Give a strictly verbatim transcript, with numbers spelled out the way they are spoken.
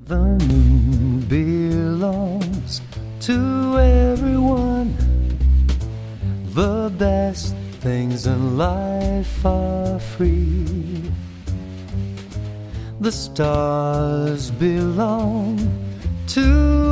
The moon belongs to everyone. The best things in life are free. The stars belong to